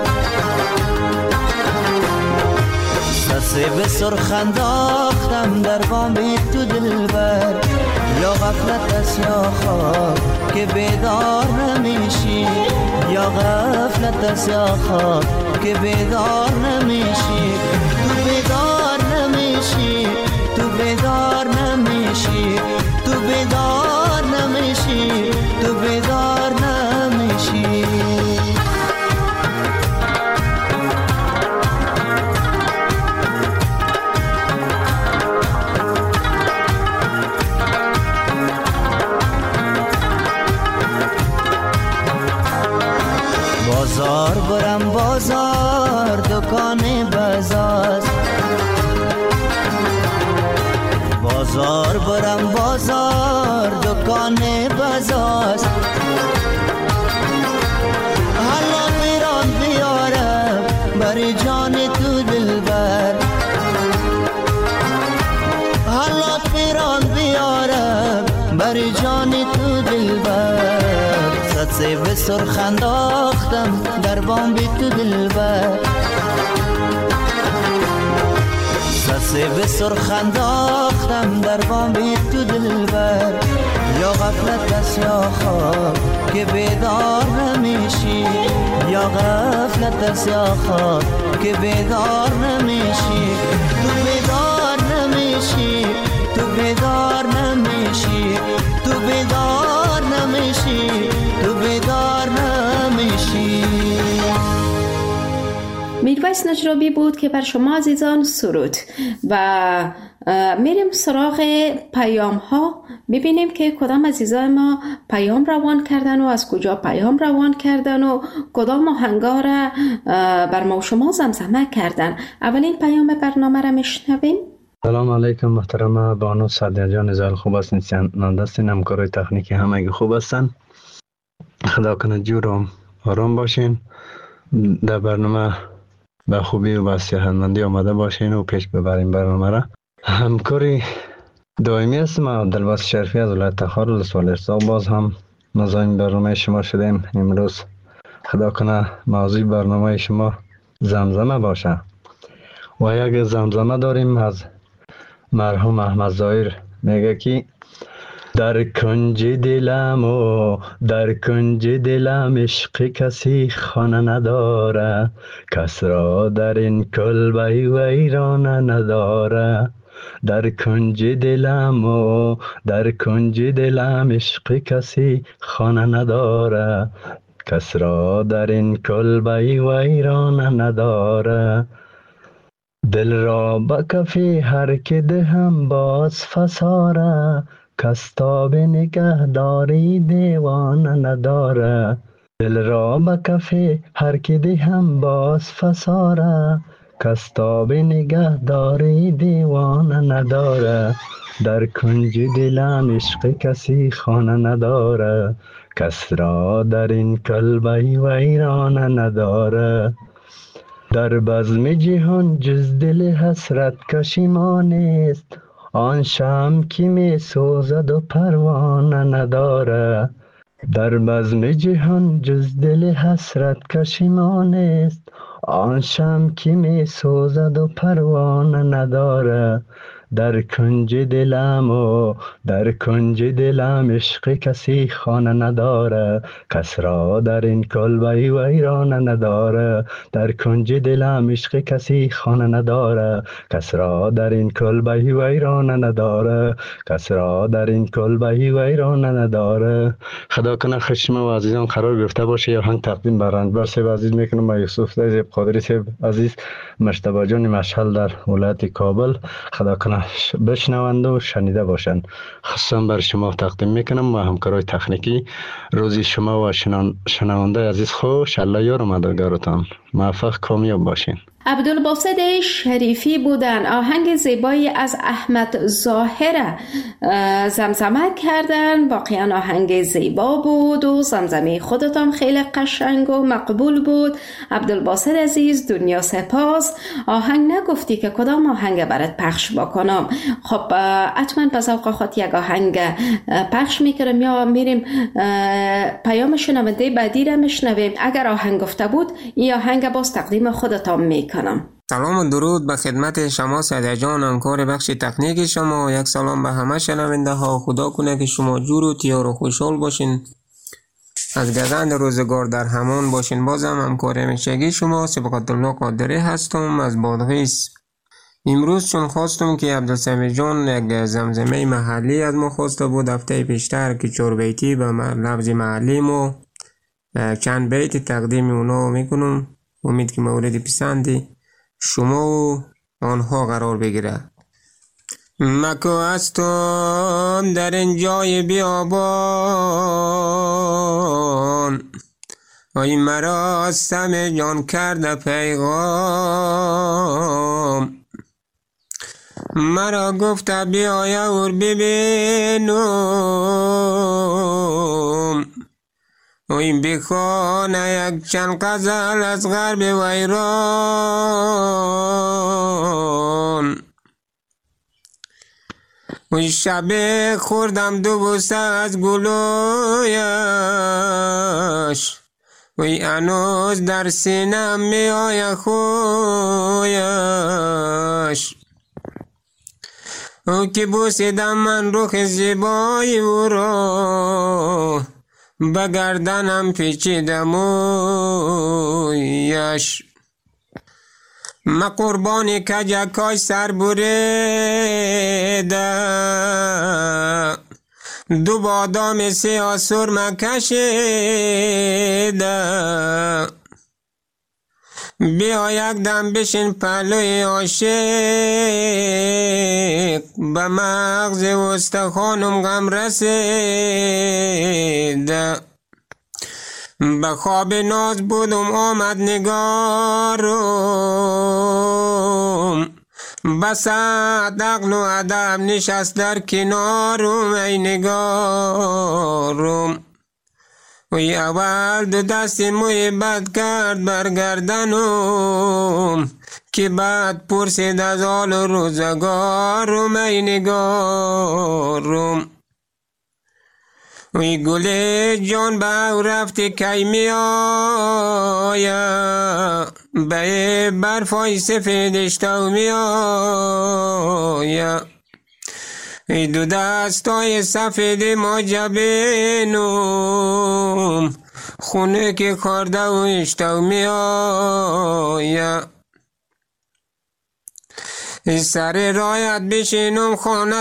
سطسه به سرخ انداختم در بام بی تو دلبر. یا غفلت است یا خواب که بیدار نمیشی، یا غفلت است یا خواب که بیدار نمیشی. تو بیدار نمیشی، تو بیدار نمیشی، تو بیدار نمیشی، تو بیدار نمیشی. بازار برم بازار دکان بازار، بازار برم بازار دکان بازار. حالا میران بیارم بری جان تو دلبر، حالا میران بیارم بری جان تو دلبر. سطسه به سرخ انداختم در بام بی تو دلبر، سطسه به سرخ انداختم در بام بی تو دلبر. یا غفلت است یا خواب که بیدار نمیشی، یا غفلت است یا خواب که بیدار نمیشی. تو بیدار نمیشی، تو بیدار نمیشی، تو بیدار نمیشی، تو بیدار نمیشی. میرویس نجرابی بود که بر شما عزیزان سرود. و میریم سراغ پیام ها، ببینیم که کدام عزیزان ما پیام روان کردن و از کجا پیام روان کردن و کدام آهنگا را بر ما و شما زمزمه کردن. اولین پیام برنامه را میشنویم. سلام علیکم محترمه بانو سعدیه جان، زال خوب هستین؟ نندستین همکارای تکنیکی همگی خوب هستن؟ خدا کنه جور و آرام باشین، در برنامه به خوبی و به صحتمندی آمده باشین و پیش ببرین برنامه را. همکاری دائمی هستم عبدالباسط شریفی از ولایت تخار ولسوالی ارسال. باز هم مزاحم برنامه شما شدیم. امروز خدا کنه موضوع برنامه شما زمزمه باشه و یک زمزمه داریم از مرحوم احمد ظاهر. میگه که در کنج دلم و در کنج دلم عشق کسی خانه نداره، کس را در این کلبه ویرانه نداره. در کنج دلم و در کنج دلم عشق کسی خانه نداره، کس را در این کلبه ویرانه نداره. دل را به کفی هر که دهم باز فساره، کس تا به نگهداری دیوانه نداره. دل را به کفی هر که دهم باز فساره، کس تا به نگهداری دیوانه نداره. در کنج دلم عشق کسی خانه نداره، کس را در این کلبه ویرانه نداره. در بزم جهان جز دل حسرت کشیمان است، آن شمع که می سوزد و پروانه نداره. در بزم جهان جز دل حسرت کشیمان است، آن شمع که می سوزد و پروانه نداره. در کنج دلم و در کنج دلم عشق کسی خانه نداره، کس را در این کلبه ویرانه نداره. در کنج دلم عشق کسی خانه نداره، کس را در این کلبه ویرانه نداره، کس را در این کلبه ویرانه نداره. خدا کنه خشم و عزیزان قرار گرفته باشه. یا هنگ تقدیم بر رندبر صاحب عزیز میکنم و یوسف زیب قادری صاحب عزیز، مجتبی جان مشهل در ولایت کابل. خدا کنه بشنونده و شنیده باشن. خصوصا بر شما تقدیم میکنم و همکارای تکنیکی. روزی شما و شنونده عزیز خوش. الله یار و مددگارتان. موفق کامیاب باشین. عبدالباسط شریفی بودن. آهنگ زیبایی از احمد ظاهر زمزمه کردن. واقعا آهنگ زیبا بود و زمزمه خودتان خیلی قشنگ و مقبول بود. عبدالباسط عزیز دنیا سپاس. آهنگ نگفتی که کدام آهنگ برات پخش بکنم؟ خب حتما پس اوقات یک آهنگ پخش میکنم یا میریم پیام شنونده بعدی را میشنویم. اگر آهنگ گفته بود این آهنگ باز تقدیم خودتان میکنم. سلام و درود به خدمت شما سعدی جان، همکار بخش تکنیک شما. یک سلام به همه شنونده ها. خدا کنه که شما جور و تیار و خوشحال باشین، از گزند روزگار در همان باشین. بازم همکار همیشگی شما سبقت الله قادری هستم از بادغیس. امروز چون خواستم که عبدالسمیع جان یک زمزمه محلی از ما خواسته بود هفته پیشتر که چهار بیتی به لفظ محلی مو چند بیت تقدیم اونا میکنم. امید که مورد پسندی شما و آنها قرار بگیره. مکو هستم در این جای بیابان، ای مرا سم جان کرده پیغام. مرا گفته بیایا اور ببینم، این بخانه یک چند غزل از غرب ویران. وی شب خوردم دو بوسه از گلویش، وی هنوز در سینم می آید خویش. او که بوسیدم من رخ زیبای او را، به گردنم پیچیدم اویش. ما قربانی کجکای سر بریده، دو بادام سیاه سرمه کشیده. بیا یک دم بشین پلوی عاشق، به مغز استخوانم غم رسیده. به خواب ناز بودم آمد نگارم، بس عقل و ادب نشست در کنارم ای نگارم. وی اول دو دست موی بد کرد برگردنم، که بعد پرسید از حال روزگارم ای نگارم. وی گل جان به رفته کی می آیا، به برفای سفیدشتو می آیا. ای دو دستای سفید ما جبینم، خونه که خورده و اشتو می آیا. ای سر رایت بشینم خانه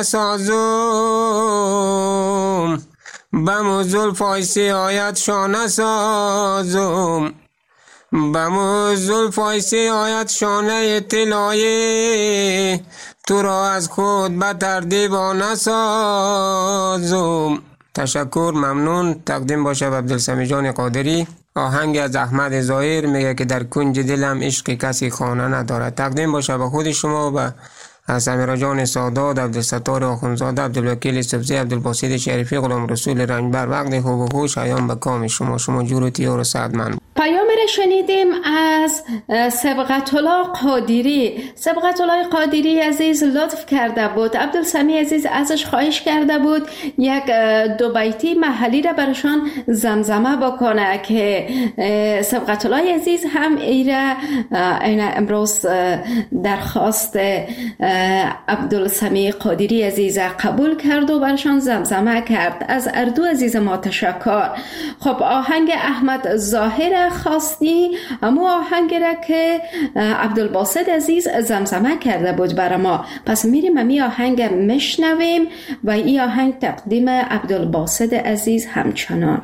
سازم، بمو زلفای سیایت شانه سازم. بمو زلفای سیایت شانه طلایی، تو را از خود بتر دیوانه سازم. تشکر، ممنون. تقدیم باشه به عبدالسمیع جان قادری. آهنگ از احمد ظاهر میگه که در کنج دلم عشق کسی خانه ندارد. تقدیم باشه به خود شما و از سمیرا جان سادات، عبدالستار آخونزاده، عبدالوکیل سبزی، عبدالباسط شریفی، غلام رسول رنجبر. وقت خوب و خوش ایام به کام شما. شما جور و تیار و سعدمند. پیام را شنیدیم از سبقت الله قادری. سبقت الله قادری عزیز لطف کرده بود، عبدالسمیع عزیز ازش خواهش کرده بود یک دو بیتی محلی را برشان زمزمه بکنه که سبقت الله عزیز هم ایره این امروز درخواست عبدالسمیع قادری عزیز قبول کرد و برشان زمزمه کرد. از اردو عزیز ما تشکر. خب آهنگ احمد ظاهر خواستی، اما آهنگ را که عبدالباسط عزیز زمزمه کرده بود برای ما. پس میریم امی آهنگ مشنویم و این آهنگ تقدیم عبدالباسط عزیز همچنان.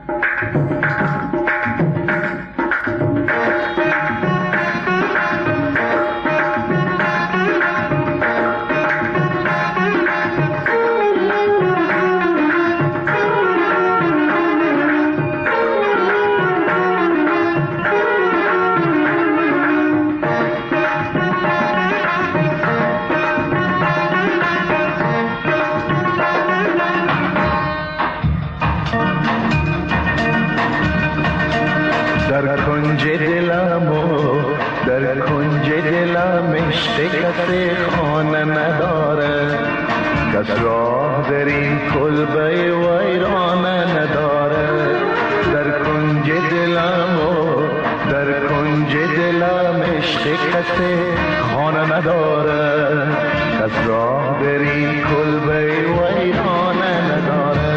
در کنج دلم و در کنج دلم عشق کسی خانه نداره، کس راه در این کلبه ویرانه نداره. در کنج دلم و در کنج دلم عشق کسی خانه نداره، کس راه در این کلبه ویرانه نداره.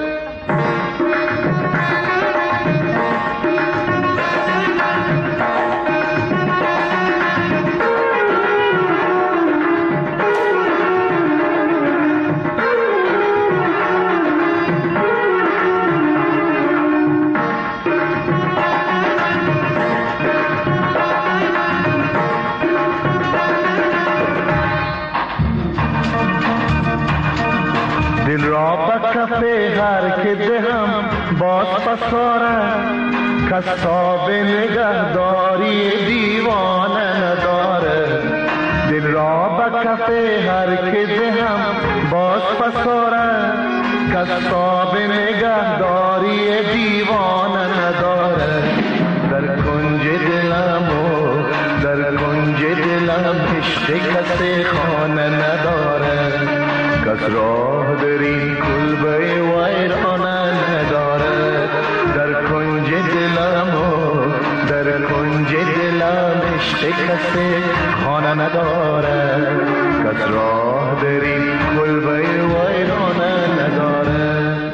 دل را به کفه هر که دهم باز پساره، کساب نگهداری دیوانه نداره. دل را به کفه هر که دهم باز پساره، کساب نگهداری دیوانه نداره. در کنج دلم و در کنج دلم عشق کسی خانه نداره، کس راه در این کلبه ویرانه نداره. در کنج دلم و در کنج دلم عشق کسی خانه نداره، کس راه در این کلبه ویرانه نداره.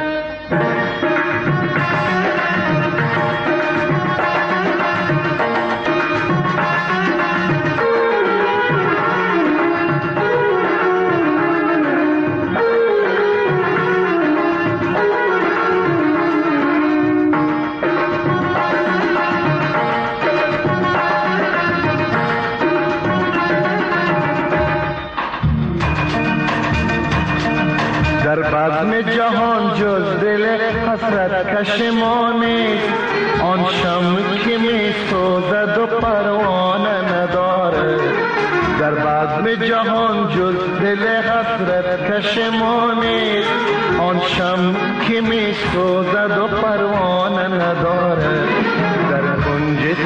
در بزم جهان جز دل حسرت کش ما نیست، آن شمع که می سوزد و پروانه نداره. در بزم جهان جز دل حسرت کش ما نیست، آن شمع که می سوزد و پروانه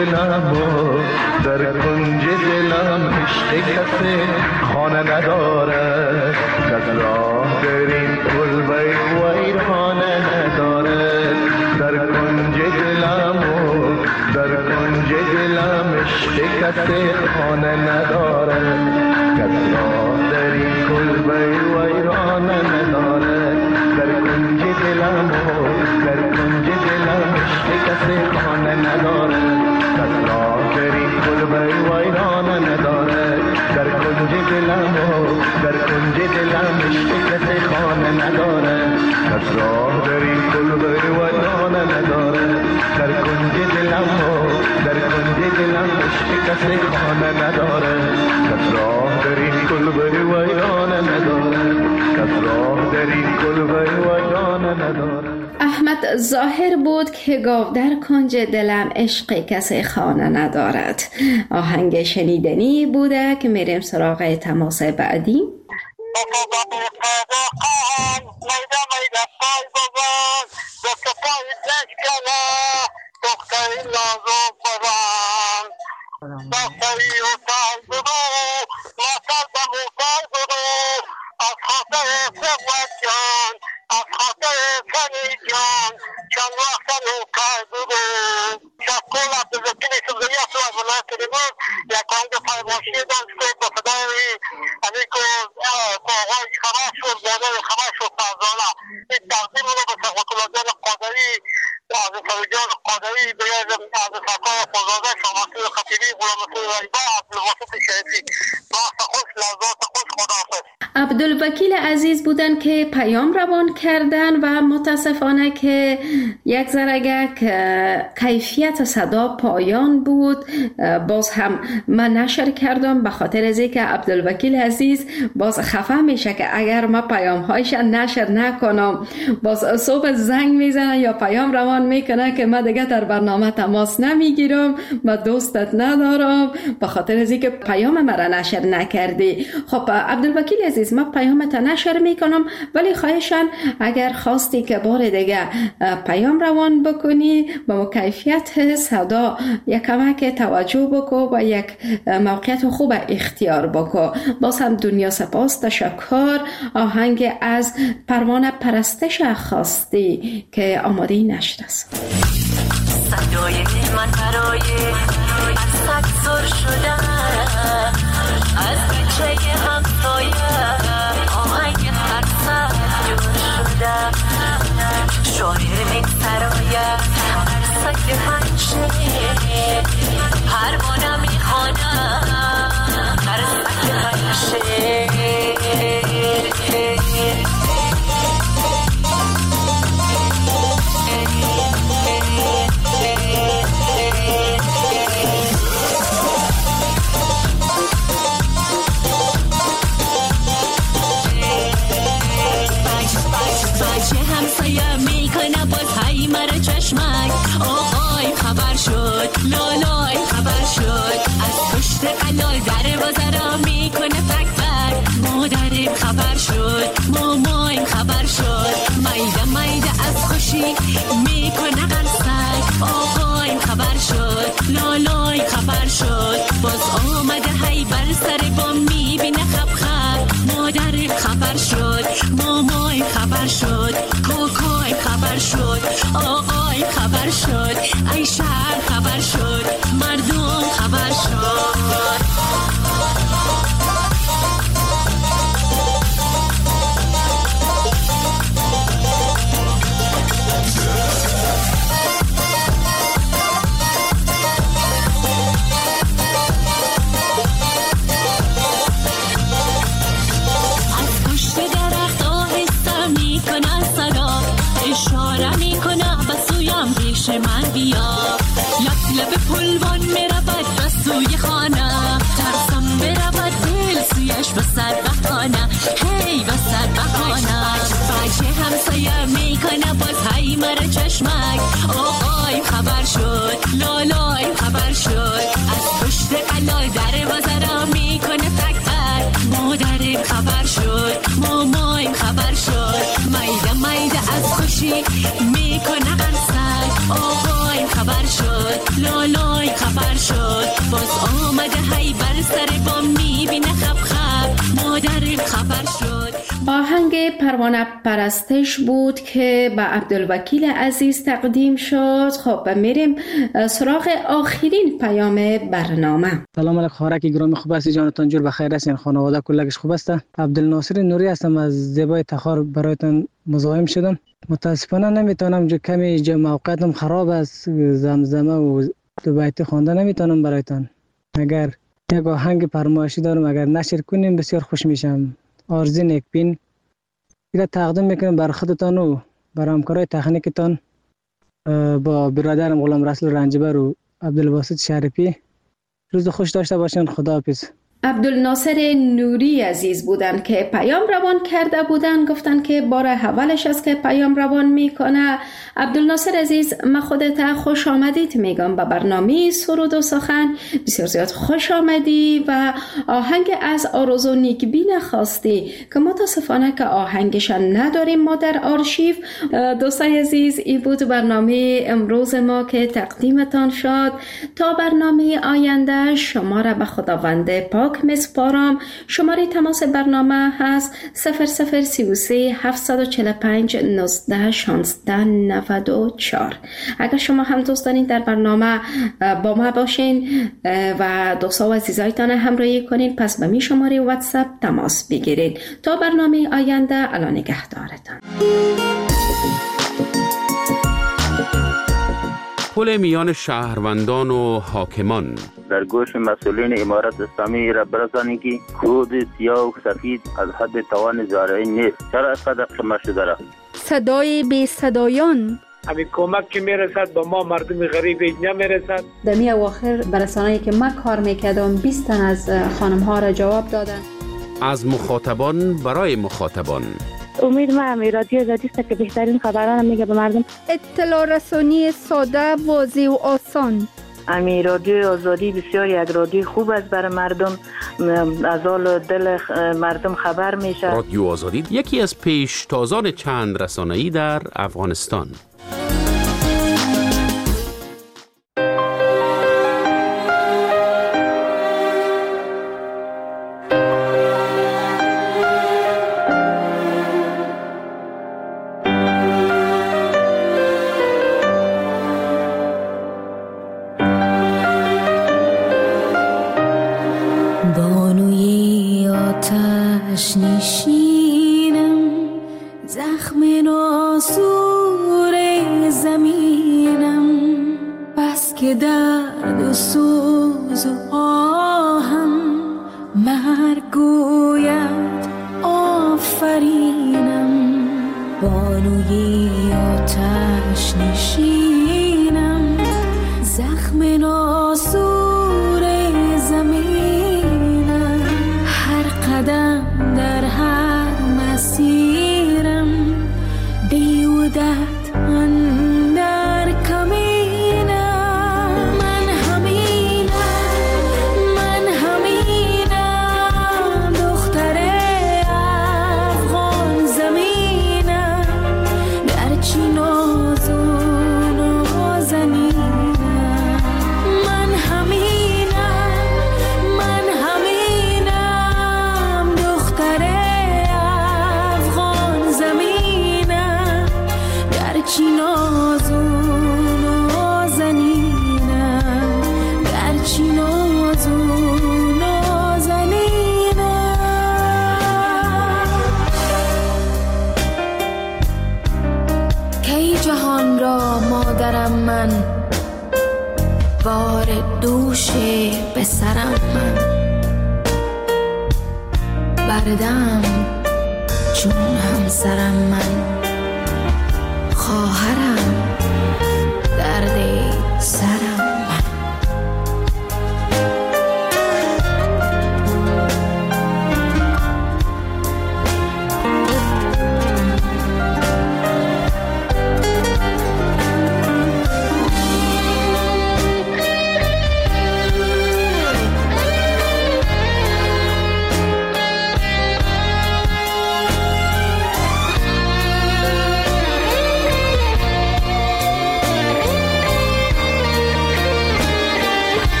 دلم و در کنج دلم عشق کسی خانه نداره، کس راه در این کلبه ویرانه نداره. در کنج دلم و در کنج دلم عشق کسی خانه نداره، کس راه در این کلبه ویرانه نداره. در کنج دلم و در کنج دلم عشق کسی خانه نداره، کس راه در این کلبه ویرانه نداره. در کنج دلم و در کنج دلم عشق کسی خانه نداره، کس راه در این کلبه ویرانه نداره. در کنج دلم و در کنج دلم عشق کسی خانه نداره، کس راه در این کلبه ویرانه نداره، کس راه در این کلبه ویرانه نداره. احمد ظاهر بود که گفت در کنج دلم عشق کسی خانه ندارد. آهنگ شنیدنی بوده که میریم سراغ تماس بعدی. چند وقت نوکر بود شکل عبدالوکیل سوزنی اصلا از ولایت تریمون یک آنگ فرماشی داشت که با صدای امی که آقای خبر شد بانه خبر شد فرزانه این تقدیم رو به سقوط جان قادری از سویجان قادری باید از سرکار خوزاده شامسی خطیبی غلامتی رایبا عبدالواسط شریفی وقت خوش لحظات خوش خداحافظ. عبدالوکیل عزیز بودن که پیام روان کردن و متاسفانه که یک ذره کیفیت صدا پایان بود. باز هم من نشر کردم به خاطر از اینکه عبدالوکیل عزیز باز خفه میشه که اگر ما پیام هایش نشر نکنم باز صبح زنگ میزنه یا پیام روان میکنه که من دیگه در برنامه تماس نمیگیرم و دوستت ندارم به خاطر از اینکه پیام مرا نشر نکردی. خب عبدالوکیل عزیز ما پیامت نشر میکنم ولی خواهشان اگر خواستی که بار دیگه پیام روان بکنی با کیفیت صدا یک کمک توجه بکو و یک موقعیت خوب اختیار بکو. باز هم دنیا سپاس تشکر. آهنگ از پروانه پرستش خواستی که آماده نشد است. صدای من برای اصد سر شده از بچه همسایه آهنگ فرصت جور شده شاعر یک سرایه عرصک پنشه پروانه میخوانه عرصک پنشه آقای خبر شد لالای خبر شد از پشت قلال در بازارا میکنه پک پک مادرم خبر شد مامایم خبر شد میده میده از خوشی میکنه قلسک آقایم خبر شد لالای خبر شد باز آمده هی بر سر بام میبینه خب خب مادرم خبر شد مامایم خبر شد کوکایم خبر شد آقای خبر شد ای شهر خبر شد مردم خبر شد از پشت درخت آهسته میکنه صدا اشاره میکنه به سویم پیش من بیا لب لب پلوان میرود به سوی خانه ترسم برود دل سویش به سر بخانه هی به سر بخانه بچه همسایه میکنه باز هی مره چشمک آقایم خبر شد لالایم خبر شد از پشت قلال در بازارا میکنه تک تک مادرم خبر شد مامایم خبر شد میده میده از خوشی میکنه قلسک آقایم خبر شد لالای خبر پروانه پرستش بود که به عبدالوکیل عزیز تقدیم شد. خب میریم سراغ آخرین پیام برنامه. سلام علیکم خارک گرامی، خوب هستی؟ جانتان جور بخیر هستین؟ خانواده کلگش خوب است؟ عبدالناصر نوری هستم از زیبای تخار، برایتان مزاحم شدم. متاسفانه نمیتونم، جو کمی جو موقعیتم خراب است، زمزمه و دو بیتی خوانده نمیتونم برایتان. اگر یک آهنگ فرمایشی دارم، اگر نشر کنیم بسیار خوش میشم. آرزی نیکبین اینا تقدیم میکنم بر خودتان و بر همکارای تکنیکتان با برادرم غلام رسول رنجبر و عبدالباسط شریفی. روز خوش داشته باشین. خداحافظ. عبدالناصر نوری عزیز بودن که پیام روان کرده بودن، گفتن که بار اولش است که پیام روان میکنه. عبدالناصر عزیز، من خودت خوش آمدید میگم به برنامه سرود و سخن. بسیار زیاد خوش آمدی و آهنگ از آرزو نیکبین خواستی که متاسفانه که آهنگش نداریم ما در آرشیو. دوستای عزیز، این بود برنامه امروز ما که تقدیمتان شد. تا برنامه آینده شما را به خداوند پاک مسپارم. شماره تماس برنامه هست صفر صفر سی و سه هفتصد و چهل و پنج نوزده شانزده نود و چهار. اگر شما هم دوست دارین در برنامه با ما باشین و دوستا و عزیزایتان همراهی کنین، پس به می شماره واتساپ تماس بگیرید. تا برنامه آینده، الان نگهدارتان. پل میان شهروندان و حاکمان. در گوش مسئولین امارت اسلامی را برسانی که کود سیاه و سفید از حد توان زارعی نیست. چرا از قدر شما شده را؟ صدای بی صدایان. همین کمک که میرسد با ما مردم غریب نمیرسد. در می اواخر برسانه‌ای که من کار میکردم بیست تن از خانم ها را جواب دادن. از مخاطبان برای مخاطبان. امید ما امی رادیو آزادی است که بهترین خبران میگه به مردم. اطلاع رسانی ساده، واضح و آسان. امی رادیو آزادی بسیار یک رادیو خوب است برای مردم، از حال دل مردم خبر میشه. رادیو آزادی یکی از پیشتازان چند رسانه‌ای در افغانستان. نشینم زخم ناسور زمینم، بس که درد و سوز و آهم مرگ گوید آفرینم. بانوی آتش نشینم زخم ناسور زمینم، هر قدم در هر مسیرم بیودت اندر کمینم. من همینم، من همینم، دختر افغان زمینم، گرچه ناز و نازنینم. من همینم، من همینم، دختر افغان زمینم، گرچه ناز و نازنینم، گرچه ناز و نازنینم. کی جهان را مادرم من، بار دوش به سرم من، بردم چون همسرم من، خواهرم